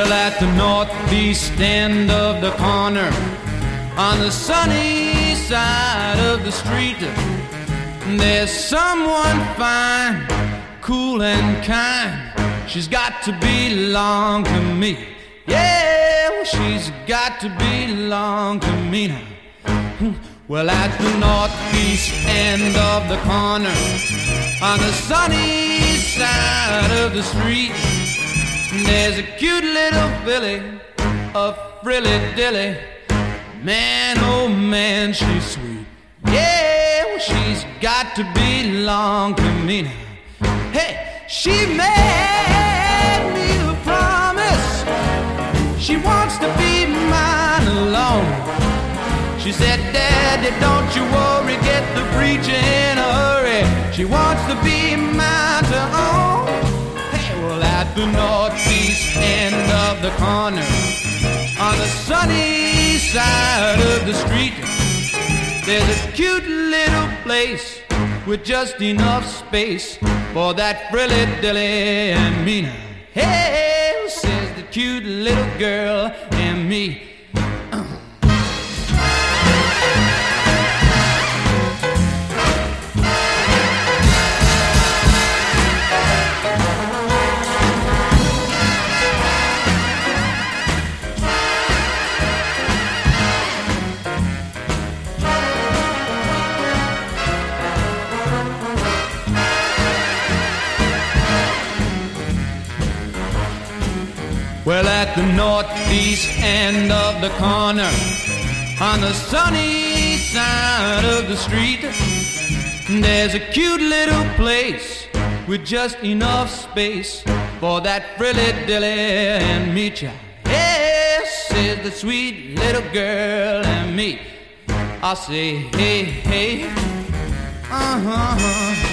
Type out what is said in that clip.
Well, at the northeast end of the corner, on the sunny side of the street, there's someone fine, cool and kind. She's got to belong to me. Yeah, well, she's got to belong to me now. Well, at the northeast end of the corner, on the sunny side of the street, there's a cute little filly, a frilly-dilly. Man, oh man, she's sweet. Yeah, well, she's got to belong to me now. Hey, she made me a promise. She wants to be mine alone. She said, Daddy, don't you worry, get the preacher in a hurry. She wants to be mine to own. Hey, well, at the northeast end of the corner, on the sunny side of the street, there's a cute little place with just enough space for that frilly-dilly and me now. Hey, says the cute little girl and me. Well, at the northeast end of the corner, on the sunny side of the street, there's a cute little place with just enough space for that frilly-dilly and me, child. Yes, says the sweet little girl and me. I'll say, hey, hey, uh-huh.